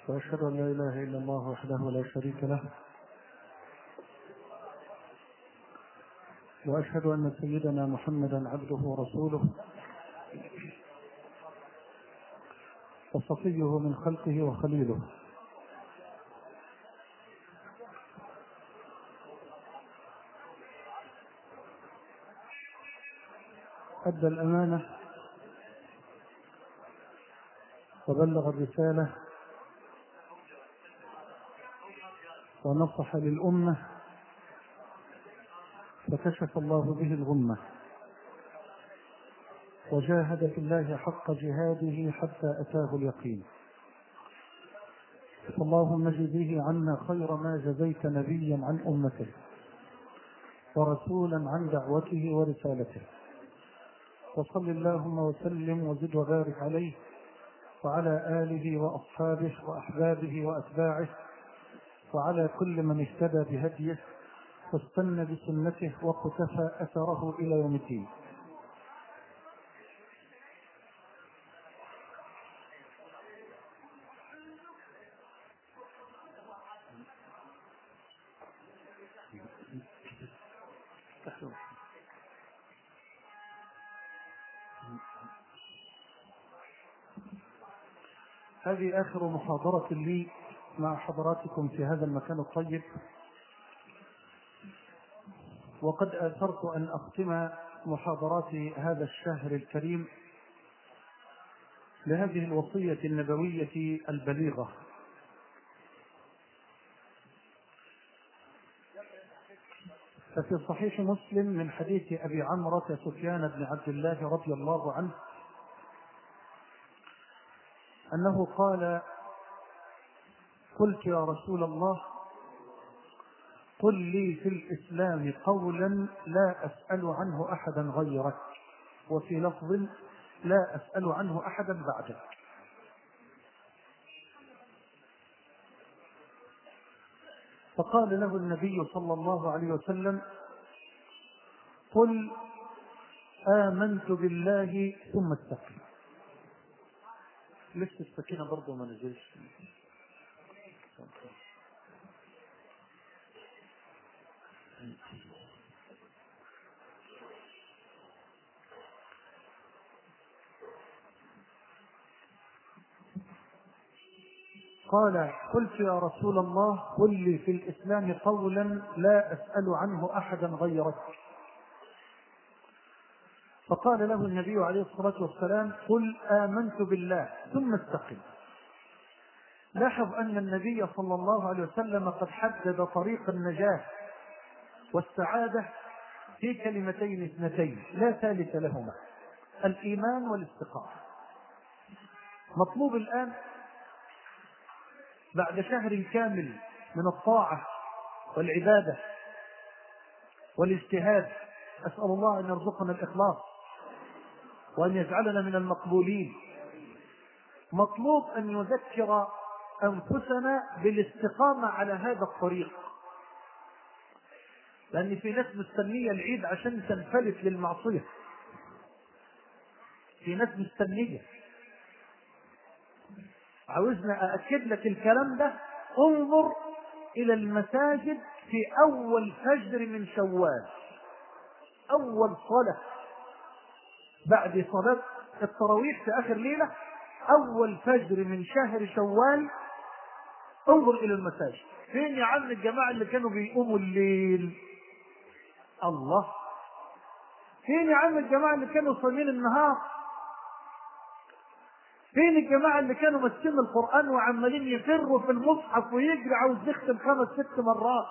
وأشهد أن لا إله إلا الله وحده لا شريك له، وأشهد أن سيدنا محمدا عبده ورسوله وصفيه من خلقه وخليله، أدى الأمانة وبلغ الرسالة ونصح للأمة، فكشف الله به الغمة، وجاهد في الله حق جهاده حتى أتاه اليقين. اللهم اجزه عنا خير ما جزيت نبيا عن أمته ورسولا عن دعوته ورسالته، وصل اللهم وسلم وزد وبارك عليه وعلى آله وأصحابه وأحبابه وأتباعه وعلى كل من اهتدى بهديه واستنى بسنته وقتفى أثره إلى يوم الدين. هذه آخر محاضرة لي مع حضراتكم في هذا المكان الطيب، وقد آثرت أن أختم محاضرات هذا الشهر الكريم لهذه الوصية النبوية البليغة. ففي صحيح مسلم من حديث أبي عمرة سفيان بن عبد الله رضي الله عنه أنه قال: قلت يا رسول الله قل لي في الإسلام قولا لا أسأل عنه أحدا غيرك، وفي لفظ لا أسأل عنه أحدا بعدك. فقال له النبي صلى الله عليه وسلم: قل آمنت بالله ثم استقم. لسه السكينة برضو ما نزلش. قال: قلت يا رسول الله قل لي في الإسلام قولا لا أسأل عنه أحدا غيرك. فقال له النبي عليه الصلاة والسلام: قل آمنت بالله ثم استقم. لاحظ أن النبي صلى الله عليه وسلم قد حدد طريق النجاة والسعادة في كلمتين اثنتين لا ثالث لهما: الإيمان والاستقامة. مطلوب الآن بعد شهر كامل من الطاعة والعبادة والاجتهاد، أسأل الله أن يرزقنا الإخلاص وأن يجعلنا من المقبولين، مطلوب أن نذكر أنفسنا بالاستقامة على هذا الطريق، لأن في ناس مستنية العيد عشان تنفلت للمعصية. في ناس مستنية. عاوزنا أأكد لك الكلام ده. انظر إلى المساجد في أول فجر من شوال، أول صلاة بعد صلاة التراويح في آخر ليلة، أول فجر من شهر شوال. انظر إلى المساجد. فين يا عم الجماعة اللي كانوا بيقوموا الليل؟ الله. فين يا عم الجماعة اللي كانوا صايمين النهار؟ فين الجماعة اللي كانوا ماسكين القرآن وعمالين يفروا في المصحف ويجري عاوز يختم 5-6 مرات؟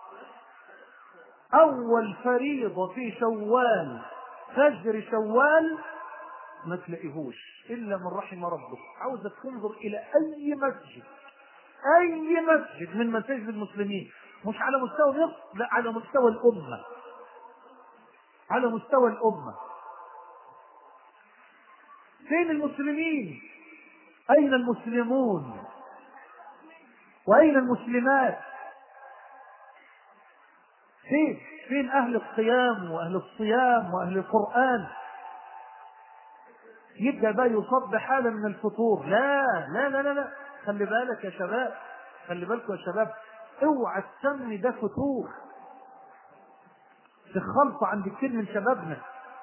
أول فريضة في شوال، فجر شوال، ما تلاقيهوش إلا من رحم ربك. عاوزك تنظر إلى أي مسجد، أي مسجد من مساجد المسلمين، مش على مستوى مصر، لا، على مستوى الأمة، على مستوى الأمة. فين المسلمين؟ أين المسلمون؟ وأين المسلمات؟ فين أهل القيام وأهل الصيام وأهل القرآن؟ يبدأ بقى يصاب بحالة من الفتور. لا لا لا لا لا، خلي بالك يا شباب، خلي بالكم يا شباب، اوعى تسمي ده فتور. في خلطة عند كتير من شبابنا،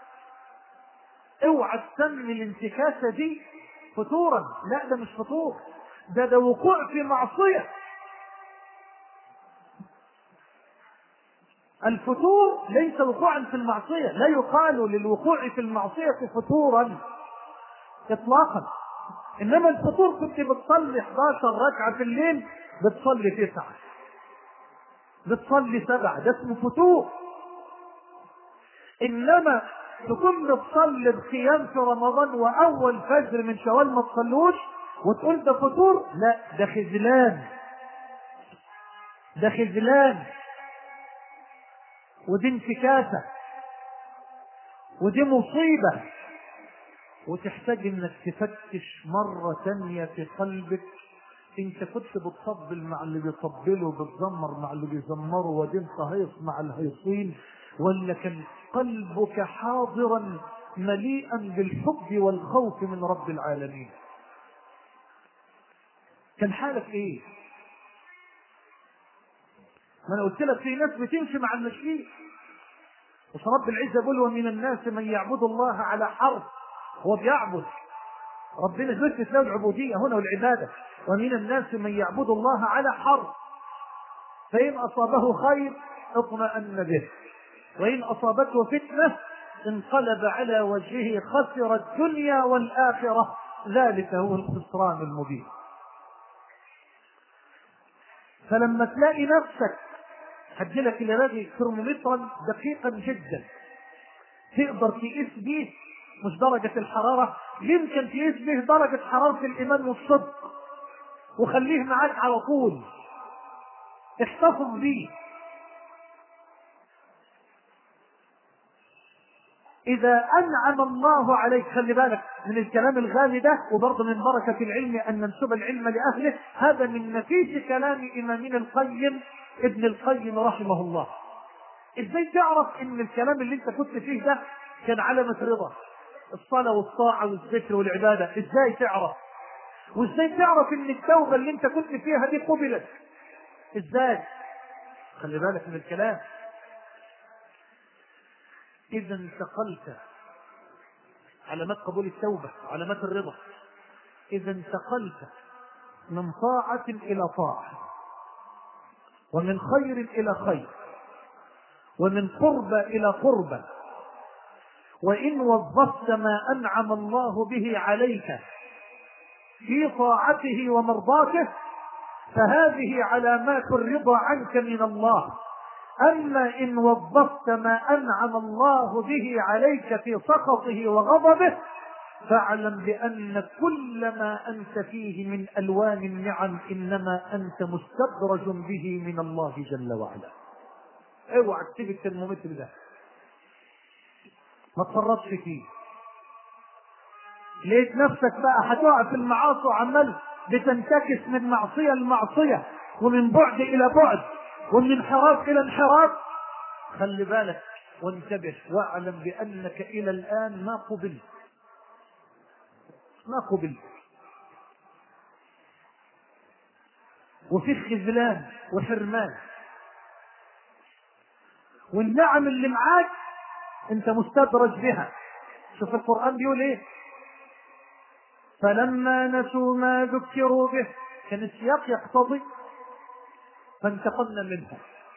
اوعى تسمي الانتكاسة دي فتورا. لا، ده مش فتور، ده وقوع في معصية. الفتور ليس وقوعا في المعصية، لا يقال للوقوع في المعصية فتورا اطلاقا. انما الفطور كنت بتصلي 11 ركعة في الليل، بتصلي 9، بتصلي 7، ده اسمه فتور. انما تكون بتصلي القيام في رمضان واول فجر من شوال ما تصلوش وتقول ده فتور، لا، ده خذلان، ده خذلان، ودي انتكاسة، ودي مصيبة. وتحتاج انك تفتش مرة تانية في قلبك، انت كنت بتطبل مع اللي بيطبلوا وبتزمر مع اللي بيزمروا ودين هيص مع الهيصين، ولا كان قلبك حاضرا مليئا بالحب والخوف من رب العالمين؟ كان حالك ايه؟ ما انا قلت لك في ناس بتمشي مع المشيئة، مش رب العزة يقول ومن الناس من يعبد الله على حرف، هو بيعبد ربنا، ثبت له العبودية هنا والعبادة. ومن الناس من يعبد الله على حرف، فإن أصابه خير اطمأن به، وإن أصابته فتنة انقلب على وجهه خسر الدنيا والآخرة، ذلك هو الخسران المبين. فلما تلاقي نفسك هديلك الذي ترمومترا دقيقا جدا تقدر تقيس به مش درجة الحرارة، يمكن تقيس به درجة حرارة الإيمان والصدق، وخليه معاك على طول، احتفظ به. إذا أنعم الله عليك، خلي بالك من الكلام الغالي ده، وبرضه من بركة العلم أن ننسب العلم لأهله، هذا من نفيس كلام إمامنا القيم ابن القيم رحمه الله. إزاي تعرف إن الكلام اللي أنت كنت فيه ده كان علامة رضا؟ الصلاة والطاعة والذكر والعبادة، إزاي تعرف؟ وإزاي تعرف إن التوبة اللي أنت كنت فيها دي قبلت؟ إزاي؟ خلي بالك من الكلام. إذا انتقلت، علامات قبول التوبة، علامات الرضا، إذا انتقلت من طاعة إلى طاعة، ومن خير إلى خير، ومن قربة إلى قربة، وإن وظفت ما أنعم الله به عليك في طاعته ومرضاته فهذه علامات الرضا عنك من الله. أما إن وظفت ما أنعم الله به عليك في سخطه وغضبه فاعلم بأن كل ما أنت فيه من ألوان النعم إنما أنت مستدرج به من الله جل وعلا. اوعى تسيب الترمومتر ده، ما تفرطش فيه. لقيت نفسك بقى هتقع في المعاصي وعمال بتنتكس من معصية لمعصية، ومن بعد إلى بعد، ومن انحراف إلى انحراف، خلي بالك وانتبه، واعلم بأنك إلى الآن ما قبلت، ما قبلت، وفي خذلان وحرمان، والنعم اللي معاك انت مستدرج بها. شوف القرآن بيقول ايه: فلما نسوا ما ذكروا به، كان السياق يقتضي فانتقمنا منها.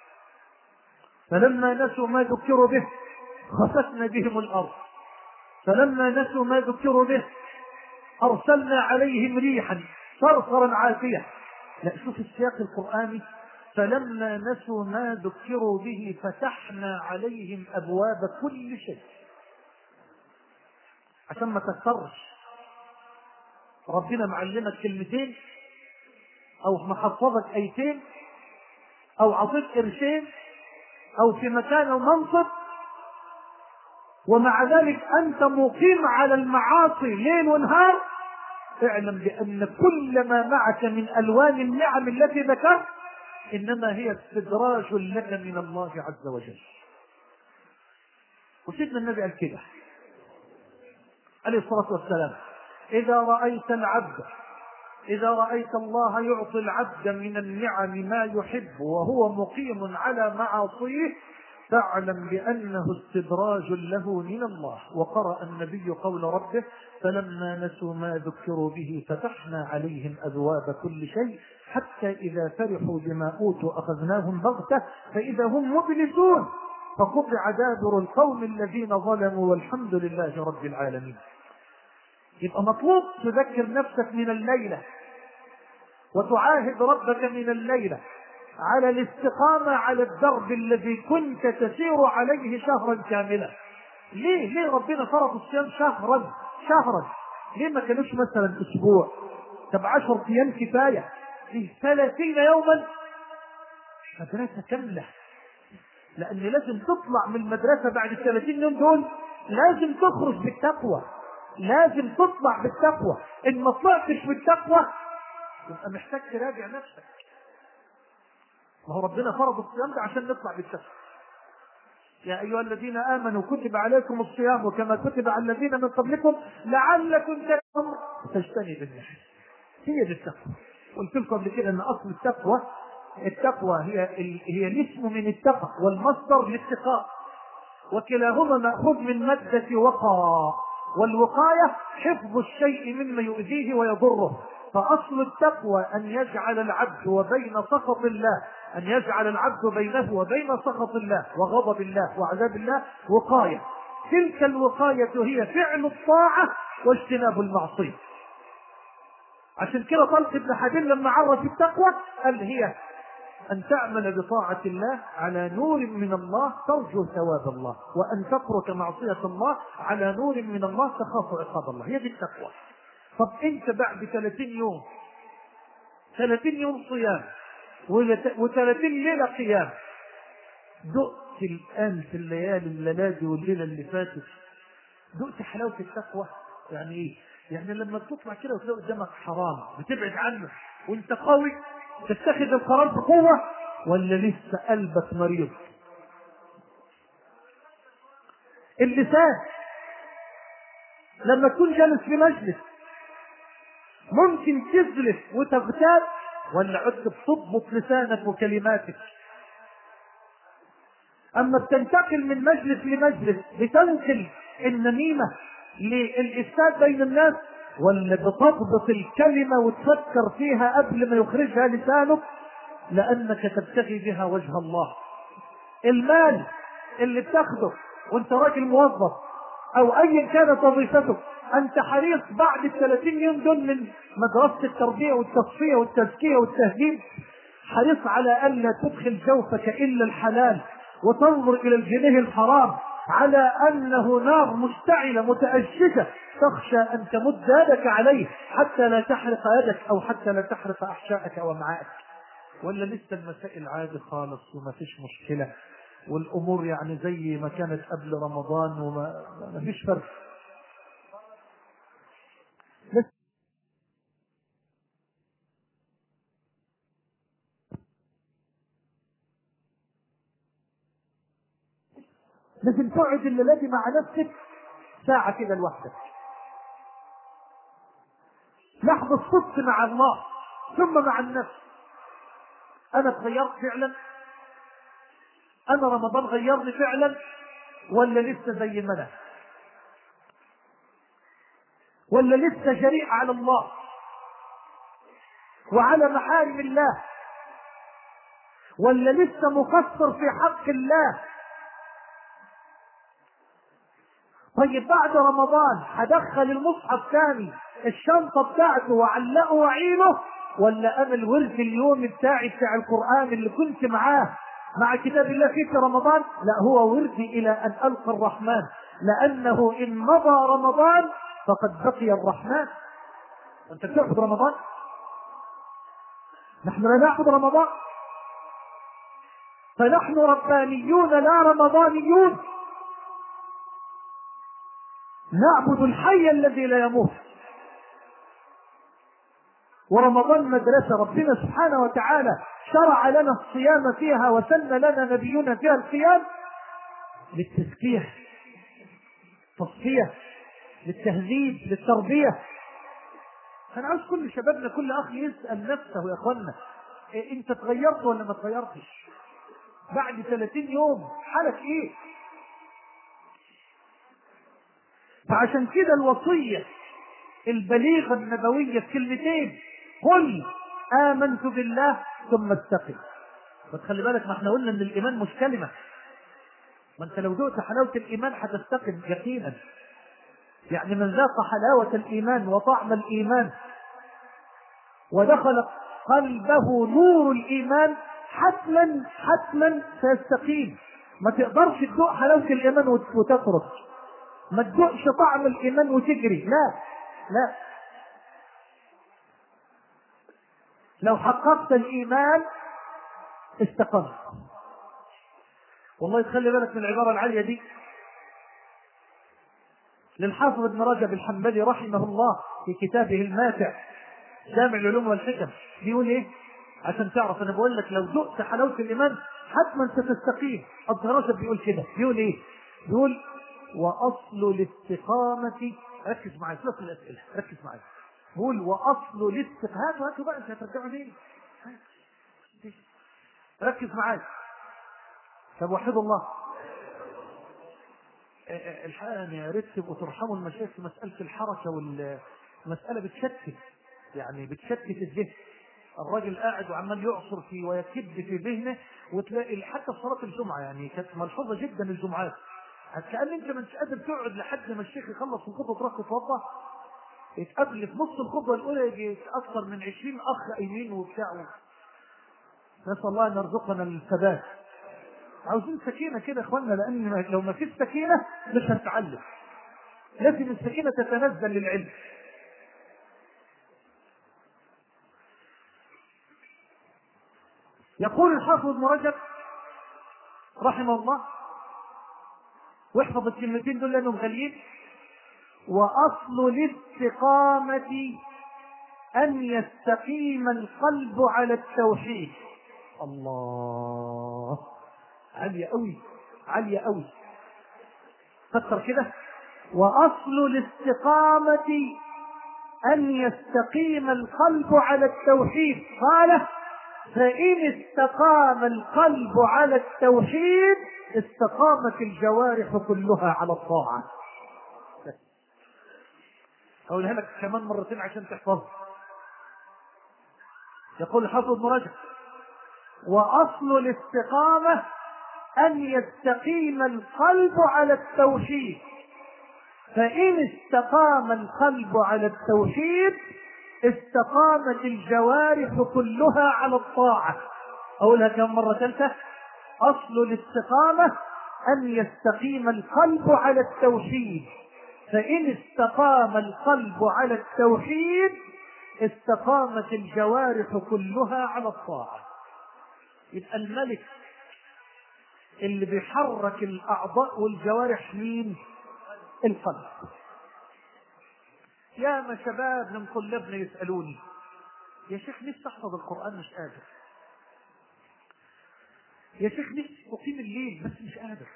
فلما نسوا ما ذكروا به خسفنا بهم الأرض، فلما نسوا ما ذكروا به أرسلنا عليهم ريحا صرصرا عاتية. لا، شوف السياق القرآني: فلما نسوا ما ذكروا به فتحنا عليهم أبواب كل شيء. عشان ما تكترش، ربنا معلمك كلمتين أو محفظك أيتين أو عطيك قرشين أو في مكان أو منصب، ومع ذلك أنت مقيم على المعاصي ليل ونهار، اعلم بأن كل ما معك من ألوان النعم التي ذكرت إنما هي استدراج لك من الله عز وجل. وسيدنا النبي قال كده: عليه الصلاة والسلام: إذا رأيت الله يعطي العبد من النعم ما يحب وهو مقيم على معاصيه فاعلم بأنه استدراج له من الله. وقرأ النبي قول ربه: فلما نسوا ما ذكروا به فتحنا عليهم أبواب كل شيء حتى إذا فرحوا بما أوتوا أخذناهم بغتة فإذا هم مبلسون فقطع دابر القوم الذين ظلموا والحمد لله رب العالمين. يبقى مطلوب تذكر نفسك من الليلة وتعاهد ربك من الليلة على الاستقامة على الدرب الذي كنت تسير عليه شهرا كاملا. ليه ربنا فرض الصيام شهرا؟ ليه ما كانوش مثلا اسبوع؟ طب 10 ايام كفاية، في 30 يوما مدرسة كاملة. لان لازم تطلع من المدرسة بعد 30 يوم دول، لازم تخرج بالتقوى، لازم تطلع بالتقوى. ان ما طلعتش بالتقوى يبقى محتاج تراجع نفسك. ما هو ربنا فرض الصيام ده عشان نطلع بالتقوى. يا ايها الذين امنوا كتب عليكم الصيام كما كتب على الذين من قبلكم لعلكم تجتنبوا النحل. هي دي التقوى. قلت لكم قبل كده ان اصل التقوى هي الاسم من التقى والمصدر للاتقاء، وكلاهما مأخوذ من مادة وقى، والوقاية حفظ الشيء مما يؤذيه ويضره. فأصل التقوى أن يجعل العبد وبين سخط الله، أن يجعل العبد بينه وبين سخط الله وغضب الله وعذاب الله وقاية. تلك الوقاية هي فعل الطاعة واجتناب المعصية. عشان كده طلق بن حبيب لما عرف التقوى قال هي أن تعمل بطاعة الله على نور من الله ترجو ثواب الله، وأن تترك معصية الله على نور من الله تخاف عقاب الله. هي دي التقوى. طب أنت بعد 30 يوم صيام و30 ليلة قيام، دقت الآن في الليالي والليلة اللي فاتت دقت حلاوة التقوى؟ يعني إيه؟ يعني لما تطلع كده وتلاقي قدامك حرام بتبعد عنه وانت قوي تتخذ القرار بقوة، ولا لسه قلبك مريض؟ اللسان لما تكون جالس في مجلس ممكن تزلف وتغتاب، ولا عدت بتضبط لسانك وكلماتك؟ اما بتنتقل من مجلس لمجلس بتنقل النميمة للإفساد بين الناس، ولا بتضبط الكلمة وتفكر فيها قبل ما يخرجها لسانك لأنك تبتغي بها وجه الله؟ المال اللي بتاخده وانت راجل موظف او ايا كانت وظيفتك، انت حريص بعد 30 يوم دول من مدرسة التربية والتصفية والتزكية والتهذيب، حريص على ألا تدخل جوفك إلا الحلال وتنظر إلى الجنيه الحرام على أنه نار مشتعلة متأججة تخشى أن تمد يدك عليه حتى لا تحرق يدك أو حتى لا تحرق أحشائك وأمعائك؟ ولا لسه المسائل عادي خالص وما فيش مشكلة والأمور يعني زي ما كانت قبل رمضان وما فيش فرق؟ لازم تقعد الليلة دي مع نفسك ساعة كده لوحدك، لحظة صدق مع الله ثم مع النفس. أنا اتغيرت فعلا؟ أنا رمضان غيرني فعلا ولا لسه زي ما أنا؟ ولا لسه جريء على الله وعلى محارم الله؟ ولا لسه مقصر في حق الله؟ طيب بعد رمضان هدخل المصحف ثاني الشنطة بتاعته وعلقه وعينه، ولا أنا الورد اليومي بتاع القرآن اللي كنت معاه مع كتاب الله في رمضان، لا هو وردي إلى أن ألقى الرحمن، لأنه إن مضى رمضان فقد بقي الرحمن. أنت بتعبد رمضان؟ نحن لا نعبد رمضان، فنحن ربانيون لا رمضانيون، نعبد الحي الذي لا يموت. ورمضان مدرسة ربنا سبحانه وتعالى شرع لنا الصيام فيها وسن لنا نبينا فيها القيام للتزكية، تصفية للتهذيب، للتربية. أنا عاوز كل شبابنا، كل أخ يسأل نفسه يا أخوانا، أنت تغيرت ولا ما تغيرتش؟ بعد 30 يوم حالك إيه؟ فعشان كده الوصية البليغة النبوية في كلمتين: قل آمنت بالله ثم استقم. فتخلي بالك، ما احنا قلنا ان الإيمان مش كلمة. ما انت لو ذقت حلاوة الإيمان هتستقم يقينا. يعني من ذاق حلاوة الإيمان وطعم الإيمان ودخل قلبه نور الإيمان حتما سيستقيم. ما تقدرش تذوق حلاوة الإيمان وتترك، ما تذوقش طعم الإيمان وتجري، لا لا. لو حققت الإيمان استقمت. والله تخلي بالك من العبارة العالية دي للحافظ ابن رجب الحنبلي رحمه الله في كتابه الماتع جامع العلوم والحكم. بيقول ايه عشان تعرف؟ انا بقول لك لو ذقت حلاوة الإيمان حتما ستستقيم. ابن رجب بيقول كده، بيقول ايه؟ بيقول: وأصل الاستقامة، ركز معي في الأسئلة، ركز معي. بيقول: وأصل الاستقامة، هاتوا بقى، انت هترجعوا ليه؟ ركز معي. طب وحد الله، الحقيقة يا ريت تبقوا ترحموا المشايخ في مسألة الحركة، والمسألة بتشتت، يعني بتشتت الذهن. الراجل قاعد وعمال يعصر فيه ويكب في ذهنه، وتلاقي حتى في صلاة الجمعة يعني كانت ملحوظة جدا الجمعات، كأن انت مش قادر تقعد لحد ما الشيخ يخلص الخطبة تروح تتوضا. يتقابل في نص الخطبة الأولى يجي أكثر من 20 أخ قايمين وبتاع. نسأل الله أن يرزقنا الثبات. عاوزين سكينة كده يا اخوانا، لأن لو ما فيش سكينة مش هنتعلم. لازم السكينة تتنزل للعلم. يقول الحافظ ابن رجب رحمه الله، واحفظ الكلمتين دول لأنهم غاليين: وأصل الاستقامة أن يستقيم القلب على التوحيد. الله، عالية أوي، عالية أوي. فكر كده: وأصل الاستقامة أن يستقيم القلب على التوحيد. قال: فإن استقام القلب على التوحيد استقامت الجوارح كلها على الطاعة. أقولها لك كمان مرتين عشان تحفظها. يقول الحافظ ابن رجب: وأصل الاستقامة أن يستقيم القلب على التوحيد، فإن استقام القلب على التوحيد استقامت الجوارح كلها على الطاعة. أقولها كم مرة ثالثة: أصل الاستقامة أن يستقيم القلب على التوحيد، فإن استقام القلب على التوحيد استقامت الجوارح كلها على الطاعة. يبقى الملك اللي بيحرك الأعضاء والجوارح مين؟ القلب. يا ما شباب من طلابنا يسألوني: يا شيخ نفسي أحفظ القرآن مش قادر، يا شيخ نفسي أقيم الليل بس مش قادر.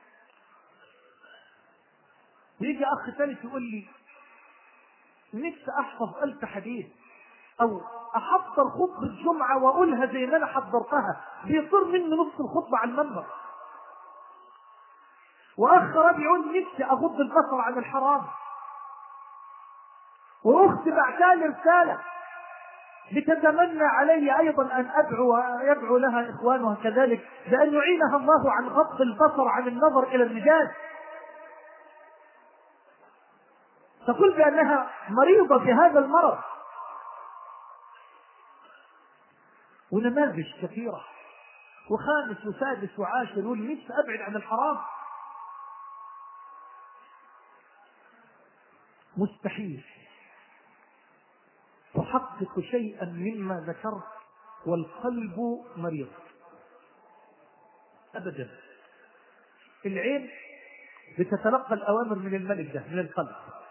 ويجي أخ ثالث يقول لي: نفسي أحفظ 1000 حديث، أو أحضر خطبة جمعة وأقولها زي ما أنا حضرتها، بيصير مني نص الخطبة على المنبر. وأخ رابع يقول: نفسي أغض البصر عن الحرام. وأختي بعتالي رسالة بتتمنى علي أيضا أن أدعو ويدعو لها إخوانها كذلك بأن يعينها الله عن غض البصر عن النظر إلى الرجال. تقول بأنها مريضة بهذا المرض. ونماذج كثيرة، وخامس وسادس وعاشر يقول: نفسي أبعد عن الحرام. مستحيل تحقق شيئا مما ذكرت والقلب مريض أبدا. العين بتتلقى الأوامر من الملك ده، من القلب.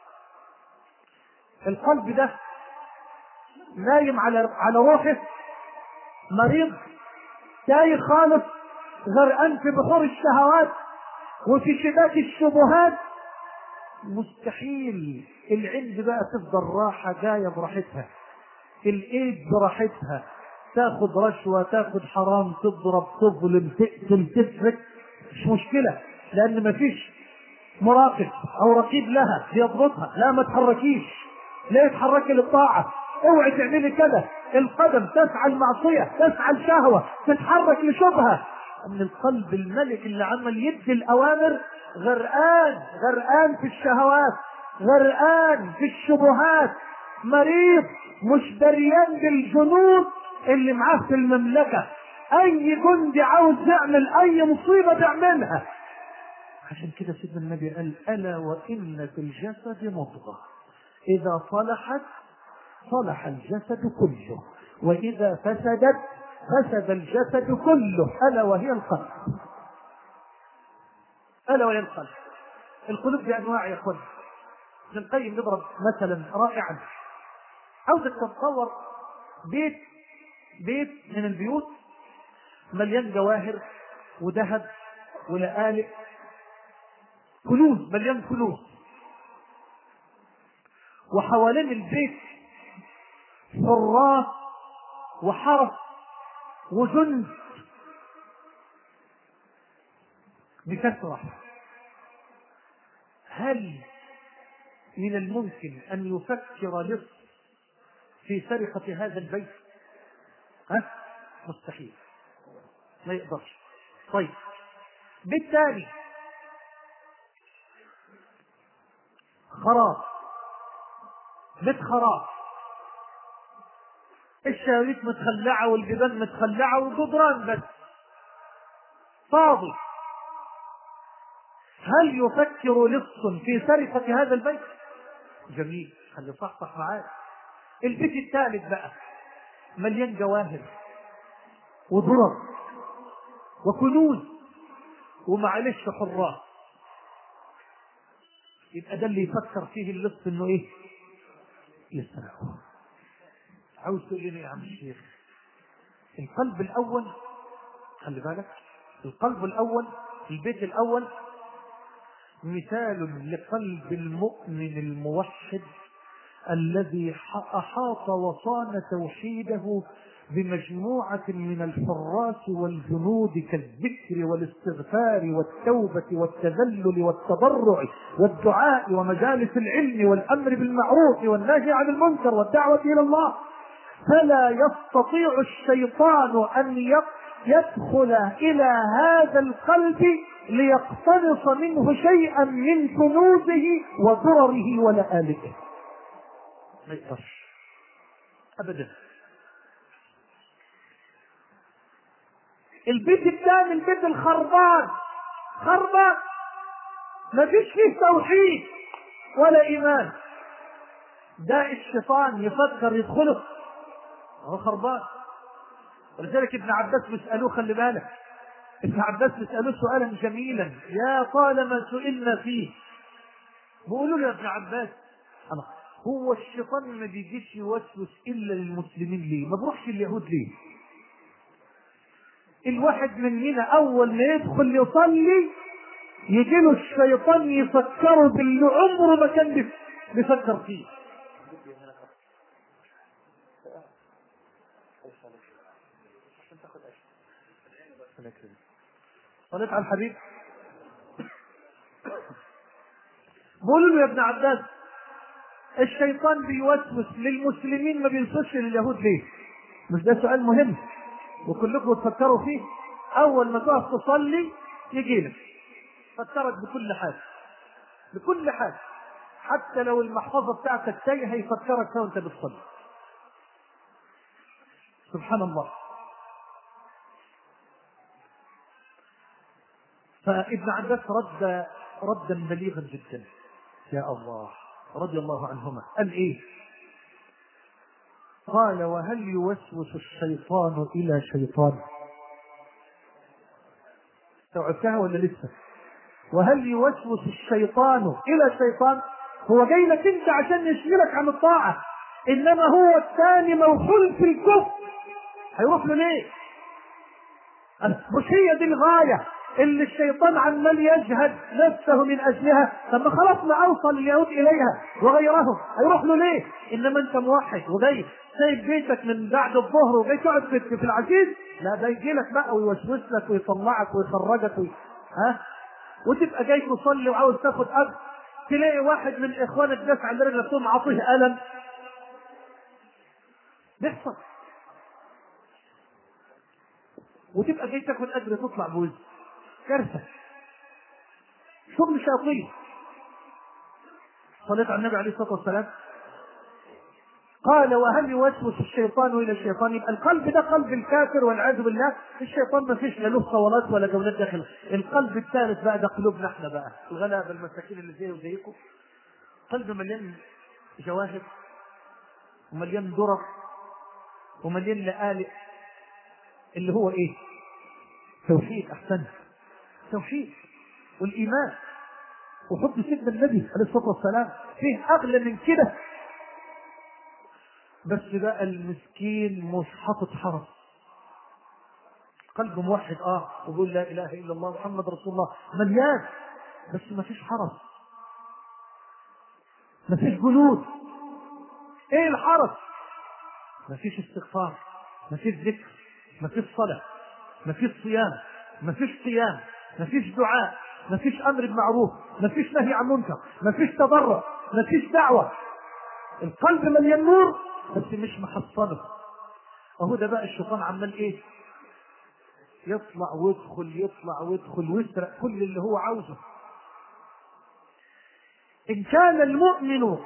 القلب ده نايم على روحه، مريض تايه خالص، غرقان في بحور الشهوات وفي شباك الشبهات، مستحيل العند بقى تفضل راحة جاية براحتها، الايد براحتها، تاخد رشوة، تاخد حرام، تضرب، تظلم، تقتل، تسرق، مش مشكلة، لأن مفيش مراقب أو رقيب لها بيضبطها. لا، ما تحركيش، لا تتحركي للطاعة، اوعي تعملي كده. القدم تسعى المعصية، تسعى الشهوة، تتحرك لشبهة. أن القلب الملك اللي عمل يدي الأوامر غرقان في الشهوات، غرقان في الشبهات، مريض مش دريان بالجنود اللي معاه في المملكة. أي جندي عاوز يعمل أي مصيبة تعملها. عشان كده سيدنا النبي قال: ألا وإن في الجسد مضغة إذا صلحت صلح الجسد كله، وإذا فسدت فسد الجسد كله، ألا وهي القلب. ألا وهي القلب. القلوب بأنواع يا أخوان. ابن القيم نضرب مثلا رائعا. عاوزك تتصور بيت من البيوت مليان جواهر وذهب ولآلئ، كنوز، مليان كنوز، وحوالين البيت حراس وحرس وجند بكثرة. هل من الممكن أن يفكر لص في سرقة هذا البيت؟ مستحيل، ما يقدرش. طيب، بالتالي خراب، بيت خراب، الشبابيك متخلعة والبيبان متخلعة والجدران بس فاضي. هل يفكر لص في سرقة هذا البيت؟ جميل، خلي صحصح معاك. البيت الثالث بقى مليان جواهر وذرر وكنوز ومعلش حراس. يبقى ده اللي يفكر فيه اللص انه ايه؟ يسرقه. عاوز تقول لي يا عم الشيخ؟ القلب الاول، خلي بالك، القلب الاول، البيت الاول مثال لقلب المؤمن الموحد الذي أحاط وصان توحيده بمجموعة من الحراس والجنود كالذكر والاستغفار والتوبة والتذلل والتضرع والدعاء ومجالس العلم والأمر بالمعروف والنهي عن المنكر والدعوة إلى الله. فلا يستطيع الشيطان أن يدخل إلى هذا القلب ليقتنص منه شيئا من كنوزه وضرره ولا آلئه. ما يقدرش أبدا. البيت الثاني، البيت الخربان، خربان، ما فيش فيه توحيد ولا إيمان، ده الشيطان يفكر يدخله، هو خربان. ولذلك ابن عباس بيسألوه، خلي بالك، ابن عباس بيسألوه سؤالا جميلا يا طالما سئلنا فيه. بيقولوا له يا ابن عباس، هو الشيطان ما بيجيش يوسوس إلا للمسلمين ليه؟ ما بروحش اليهود ليه؟ الواحد مننا أول ما يدخل يصلي يجي له الشيطان يفكره باللي عمره ما كان بيفكر فيه. صليت على الحبيب. بقول له يا ابن عباس، الشيطان بيوسوس للمسلمين ما بيوسوسش لليهود ليه؟ مش ده سؤال مهم وكلكم تفكروا فيه؟ اول ما تقف تصلي يجي لك فكرك بكل حاجه، بكل حاجه، حتى لو المحفظه بتاعتك تايهه يفكرك فيها وانت بتصلي. سبحان الله. فابن عباس ردا بليغا جدا، يا الله، رضي الله عنهما، قال ايه؟ قال: وهل يوسوس الشيطان الى شيطان؟ استوعبتها ولا لسه؟ وهل يوسوس الشيطان الى شيطان؟ هو جاي لك انت عشان يشغلك عن الطاعه، انما هو الثاني موصول في الكفر، هيروح له ليه؟ مش هي دي الغايه اللي الشيطان عمال يجهد نفسه من اجلها. طب ما خلاص ما اوصل اليهود اليها وغيرهم، هيروح له ليه؟ انما انت موحد وجاي سايب بيتك من بعد الظهر وجاي تقعد في العزيز، لا ده يجي لك بقى ويوسوس لك ويطلعك ويخرجك ها، وتبقى جاي تصلي وعاوز تاخد اجر، تلاقي واحد من اخوانك داس على رجلك تقوم عاطيه قلم. بيحصل. وتبقى جاي تاخد اجر تطلع بوز. كارثه، شغل شياطين. صليت على النبي عليه الصلاه والسلام قال وهل يوسوس الشيطان الى الشيطان؟ يبقى القلب ده قلب الكافر والعياذ بالله. الشيطان ما فيش لا له صولات ولا جولات داخل. القلب الثالث بقى ده قلوبنا احنا بقى، الغلابه المساكين اللي زي وزيكم. قلب مليان جواهر ومليان درر ومليان لآلئ، اللي هو ايه؟ توحيد. احسن توحيد والايمان وحب سيدنا النبي عليه الصلاه والسلام. فيه اغلى من كده؟ بس بقى المسكين مش حاطط حرس. قلب موحد ويقول لا اله الا الله محمد رسول الله، مليان، بس ما فيش حرس، ما فيش جنود. ايه الحرس؟ ما فيش استغفار، ما فيش ذكر، ما فيش صلاة، ما فيش صيام، ما فيش قيام، ما فيش دعاء، ما فيش امر بمعروف، ما فيش نهي عن منكر، ما فيش تضرع، ما فيش دعوة. القلب مليان نور بس مش محصنه. اهو ده بقى الشيطان عمال ايه؟ يطلع ويدخل، يطلع ويدخل ويسرق كل اللي هو عاوزه. ان كان المؤمن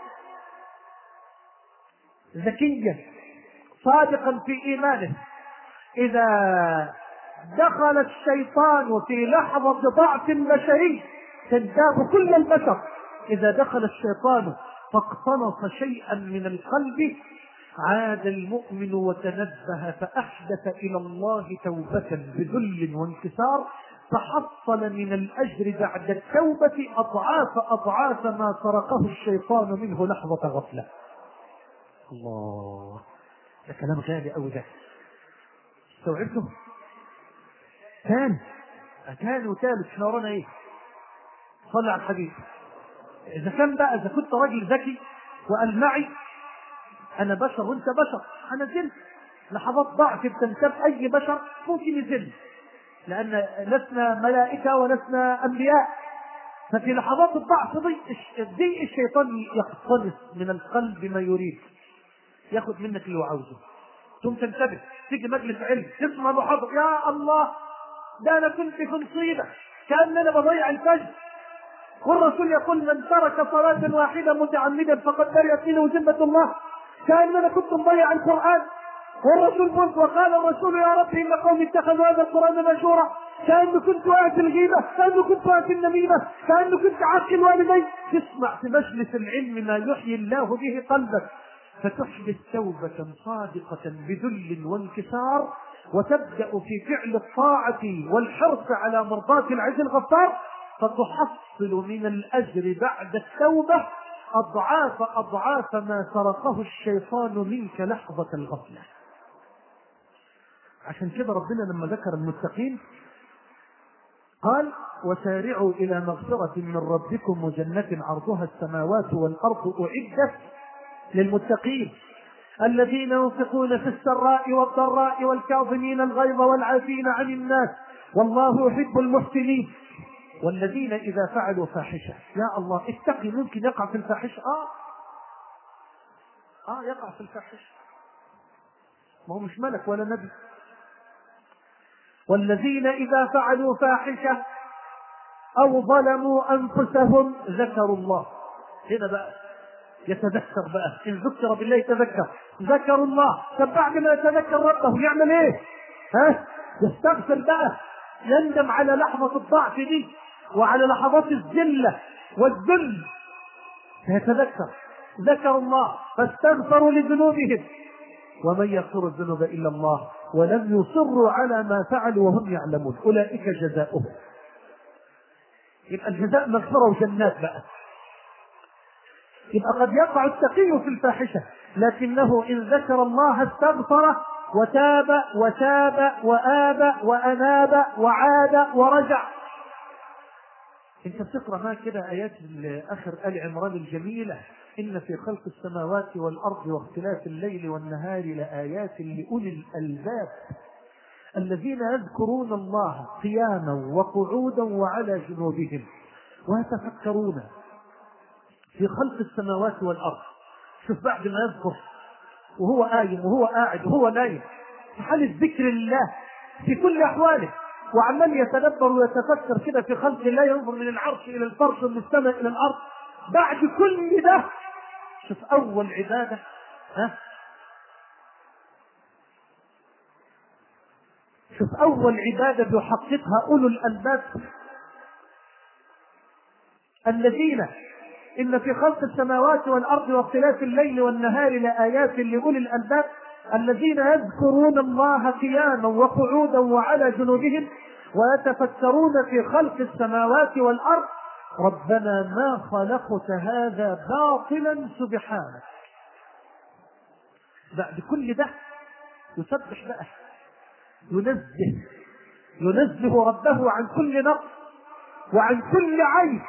ذكيا صادقا في ايمانه، اذا دخل الشيطان في لحظة ضعف بشري تنتاب كل البشر، اذا دخل الشيطان فاقتنص شيئا من القلب عاد المؤمن وتنبه فأحدث إلى الله توبة بذل وانكسار، فحصل من الأجر بعد التوبة أضعاف ما سرقه الشيطان منه لحظة غفلة. الله، ده كلام غالي أوي ده. استوعبته؟ ثاني وثالث. احنا ورانا ايه؟ صلى على الحبيب. إذا كنت راجل ذكي وقال معي أنا بشر وأنت بشر، أنا زلت لحظات ضعف بتنتاب أي بشر ممكن يزل، لأن لسنا ملائكة ولسنا أنبياء. ففي لحظات الضعف دي الشيطان يقتنص من القلب ما يريد، ياخد منك اللي هو عاوزه. ثم تنتبه، تيجي مجلس علم تسمع محاضرة، يا الله ده أنا كنت في مصيبة، كأن أنا بضيع الفجر، والرسول يقول من ترك صلاة واحدة متعمدا فقد برئت منه ذمة الله، كأن أنا كنت مضيع القرآن، والرسول قلت وقال الرسول يا رب إن قوم اتخذوا هذا القرآن مشهورا، كأنه كنت آتي الغيبة، كأنه كنت آتي النميمة، كأنه كنت عاقل الوالدين. تسمع في مجلس العلم ما يحيي الله به قلبك، فتحدث توبة صادقة بذل وانكسار، وتبدأ في فعل الطاعة والحرص على مرضاة العز الغفار، فتحصل من الأجر بعد التوبة أضعاف ما سرقه الشيطان منك لحظة الغفلة. عشان كده ربنا لما ذكر المتقين قال وسارعوا إلى مغفرة من ربكم وجنة عرضها السماوات والأرض أعدت للمتقين الذين ينفقون في السراء والضراء والكاظمين الغيظ والعافين عن الناس والله يحب المحسنين والذين إذا فعلوا فاحشة. يا الله اتقي، ممكن يقع في الفاحشة. يقع في الفاحشة، ما هو مش ملك ولا نبي. والذين إذا فعلوا فاحشة أو ظلموا أنفسهم ذكروا الله. هنا بقى يتذكر بقى، إن ذكر بالله يتذكر، ذكروا الله. طب بعد ما يتذكر ربه يعمل ايه؟ يستغفر بقى، يندم على لحظة الضعف دي وعلى لحظات الذلة والذل، فيتذكر. ذكروا الله فاستغفروا لذنوبهم ومن يغفر الذنوب إلا الله ولم يصروا على ما فعلوا وهم يعلمون أولئك جزاؤهم. يبقى الجزاء مغفرة وجنات بقى. يبقى قد يقع التقي في الفاحشة لكنه إن ذكر الله استغفر وتاب وآب وأناب وعاد ورجع انت بتقرأ ما كده آيات آخر آل عمران الجميلة، إن في خلق السماوات والأرض واختلاف الليل والنهار لآيات لأولي الألباب الذين يذكرون الله قياما وقعودا وعلى جنوبهم ويتفكرون في خلق السماوات والأرض. شوف بعد ما يذكر وهو قايم وهو قاعد وهو نايم في حالة ذكر الله في كل أحواله، وعمال يتدبر ويتفكر كده في خلق الله، ينظر من العرش إلى الفرش ومن السماء إلى الأرض. بعد كل ده شوف أول عبادة، شوف أول عبادة يحققها أولو الألباب الذين إن في خلق السماوات والأرض واختلاف الليل والنهار لآيات لأولي الألباب الذين يذكرون الله قياما وقعودا وعلى جنوبهم ويتفكرون في خلق السماوات والأرض ربنا ما خلقت هذا باطلا سبحانك. بعد كل ده يسبح بقى، ينزه ربه عن كل نقص وعن كل عيب.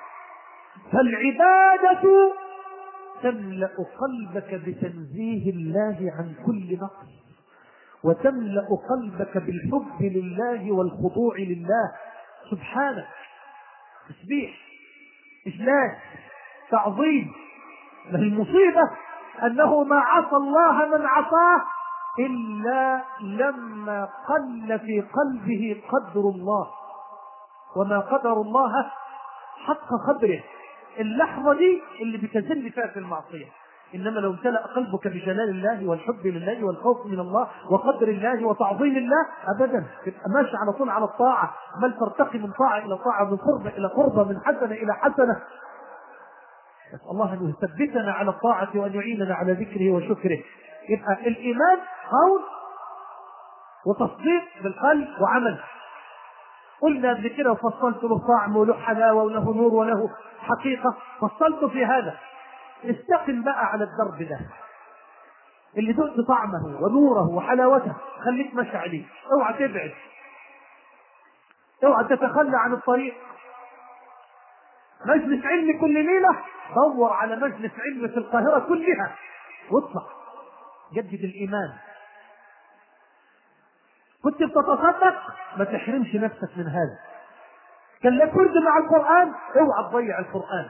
فالعبادة تملأ قلبك بتنزيه الله عن كل نقص، وتملأ قلبك بالحب لله والخضوع لله سبحانه. تسبيح، إجلال، تعظيم. ما المصيبة أنه ما عصى الله من عصاه إلا لما قل في قلبه قدر الله، وما قدر الله حق قدره. اللحظة دي اللي بتزل فيها في المعصية. إنما لو امتلأ قلبك بجلال الله والحب لله والخوف من الله وقدر الله وتعظيم الله أبدا تبقى ماشي على طول على الطاعة، بل ترتقي من طاعة إلى طاعة، من قربة إلى قربة، من حسنة إلى حسنة. نسأل الله أن يثبتنا على الطاعة وأن يعيننا على ذكره وشكره. يبقى الإيمان قول وتصديق بالقلب وعمل. قلنا قبل كده وفصلت له طعم وله حلاوة وله نور وله حقيقة، فصلت في هذا. استقم بقى على الدرب ده اللي دقت طعمه ونوره وحلاوته، خليك ماشي عليه، اوعى تبعد، اوعى تتخلى عن الطريق. مجلس علم كل ليلة، دور على مجلس علم في القاهرة كلها واطلع جدد الإيمان. كنت بتتصدق ما تحرمش نفسك من هذا. كان لك ورد مع القرآن، اوعى تضيع القرآن.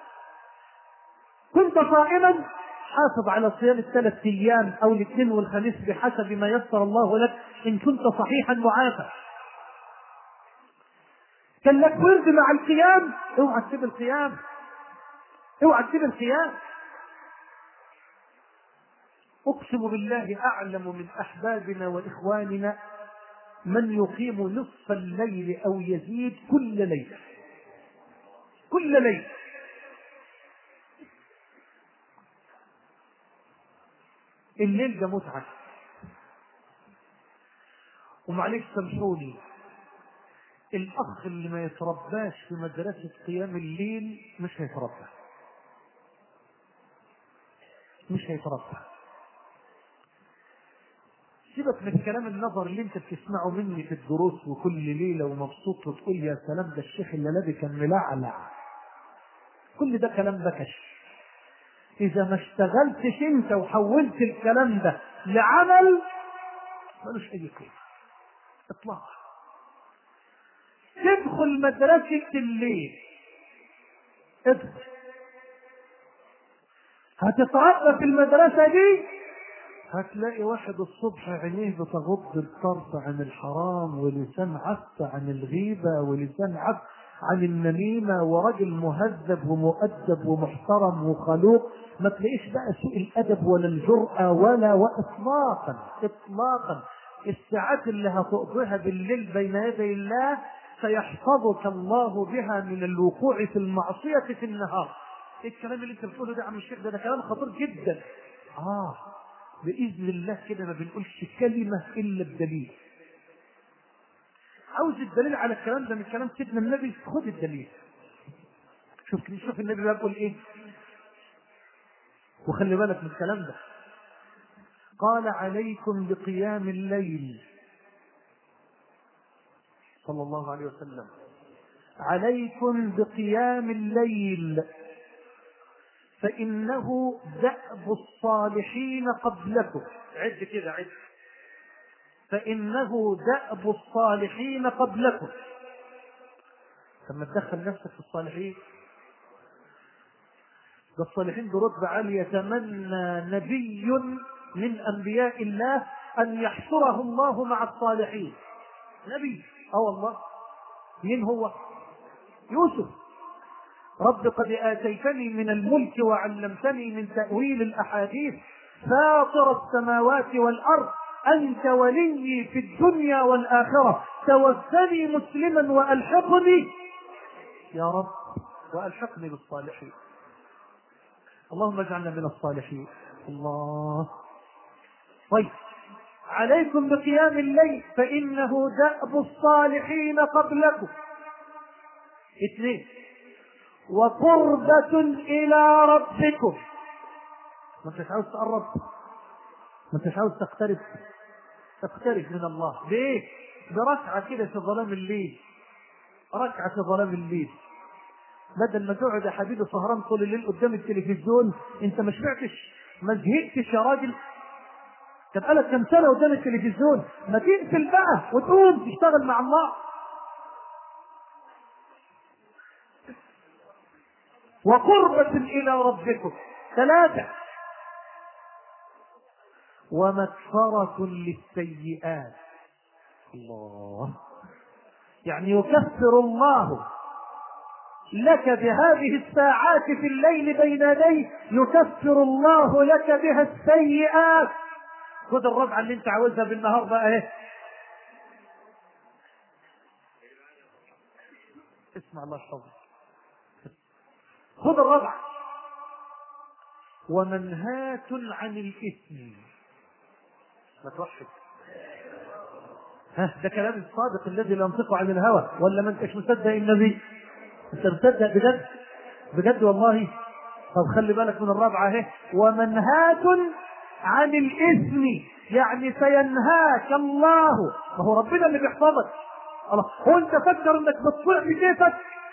كنت صائما، حافظ على صيام ال3 أيام أو الاثنين والخميس بحسب ما يسر الله لك إن كنت صحيحا معافى. كان لك ورد مع القيام، اوعى تسيب القيام، اوعى تسيب القيام. أقسم بالله أعلم من أحبابنا وإخواننا من يقيم نصف الليل أو يزيد كل ليلة، كل ليلة. الليل ده متعة. ومعليش سامحوني، الأخ اللي ما يترباش في مدرسة قيام الليل مش هيتربى، مش هيتربى. سيبك من الكلام النظر اللي انت بتسمعه مني في الدروس وكل ليلة ومبسوط وتقول يا سلام ده الشيخ اللي كان ملعلع. كل ده كلام بكش. إذا ما اشتغلتش انت وحولت الكلام ده لعمل ملوش أي قيمة اطلاقا. تدخل مدرسة الليل، ادخل، هتتربى في المدرسة دي، هتلاقي واحد الصبح عينيه بتغض الطرف عن الحرام، ولسان عف عن الغيبة، ولسان عف عن النميمة، ورجل مهذب ومؤدب ومحترم وخلوق. ما تلاقيش بقى سوء الأدب ولا الجرأة وإطلاقا إطلاقا. الساعات اللي هتقضيها بالليل بين يدي الله سيحفظك الله بها من الوقوع في المعصية في النهار. الكلام اللي انت بتقوله ده عم الشيخ ده كلام خطير جدا. بإذن الله كده ما بنقولش كلمة إلا بدليل. عاوز الدليل على الكلام ده من كلام سيدنا النبي، خد الدليل. شوف النبي بيقول ايه، وخلي بالك من الكلام ده. قال عليكم بقيام الليل صلى الله عليه وسلم، عليكم بقيام الليل فإنه دأب الصالحين قبلكم. عد كده، عد. فإنه دأب الصالحين قبلكم. لما تدخل نفسك في الصالحين، ده الصالحين برتبة عالية. يتمنى نبي من أنبياء الله أن يحشره الله مع الصالحين. نبي، والله. مين هو؟ يوسف. رب قد آتيتني من الملك وعلمتني من تأويل الأحاديث فاطر السماوات والأرض أنت ولي في الدنيا والآخرة توفني مسلما وألحقني يا رب وألحقني بالصالحين. اللهم اجعلنا من الصالحين. الله. طيب، عليكم بقيام الليل فإنه دأب الصالحين قبلكم. 2، وقربة إلى ربكم. ما انتش عاوز تقرب، ما انتش عاوز تقترب من الله. ليه؟ بركعة كده في ظلام الليل، ركعة في ظلام الليل، بدل ما تقعد يا حبيبي سهران طول الليل قدام التلفزيون. انت ما شبعتش، ما زهقتش يا راجل؟ كان بقالك كم سنة قدام التلفزيون، ما تقفل بقى وتقوم تشتغل مع الله. وقربة إلى ربكم. 3، ومغفرة للسيئات. الله. يعني يكفر الله لك بهذه الساعات في الليل بين يديه، يكفر الله لك بها السيئات. خذ الربعة اللي انت عاوزها بالنهار بقى اهي. اسمع الله يحفظك. خذ الربعة. ومنهاة عن الإثم. ما توحد. ده كلام الصادق الذي لا ينطق عن الهوى. ولا ما انتش مصدق النبي؟ انت مصدق بجد؟ بجد والله. طب خلي بالك من الرابعة اهي. ومنهاة عن الإثم، يعني سينهاك الله. ما هو ربنا اللي بيحفظك. الله. هو انت فكر انك بتطيع بكيفك؟